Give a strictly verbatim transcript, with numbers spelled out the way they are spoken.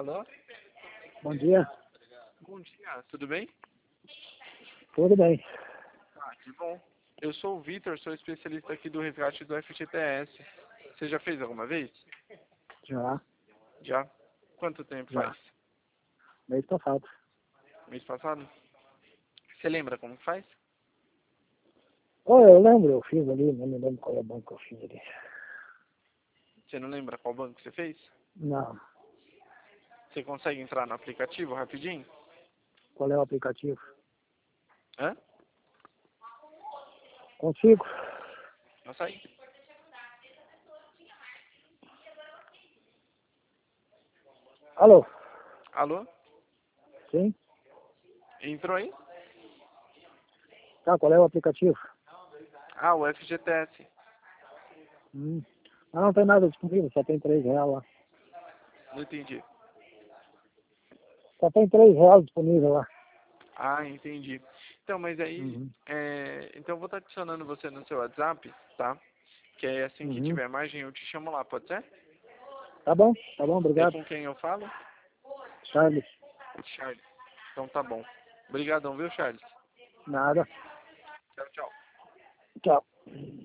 Alô? Bom dia. Bom dia, tudo bem? Tudo bem. Ah, que bom. Eu sou o Vitor, sou especialista aqui do resgate do F G T S. Você já fez alguma vez? Já, Já? Quanto tempo já. faz? Mês passado. Mês passado? Você lembra como faz? Oh, eu lembro, eu fiz ali, não me lembro qual é o banco que eu fiz ali. Você não lembra qual banco você fez? Não. Você consegue entrar no aplicativo rapidinho? Qual é o aplicativo? Hã? Consigo. Nossa aí. Alô? Alô? Sim? Entrou aí? Tá, qual é o aplicativo? Ah, o F G T S. Hum. Ah, não tem nada disponível, só tem três reais lá. Não entendi. Só tem três reais disponível lá. Ah, entendi. Então, mas aí, Uhum. é... então eu vou estar adicionando você no seu WhatsApp, tá? Que aí assim que Uhum. tiver margem eu te chamo lá, pode ser? Tá bom, tá bom, É obrigado. com quem eu falo? Charles, Charles. Então tá bom. Obrigadão, viu, Charles? nada. Tchau, tchau. Tchau.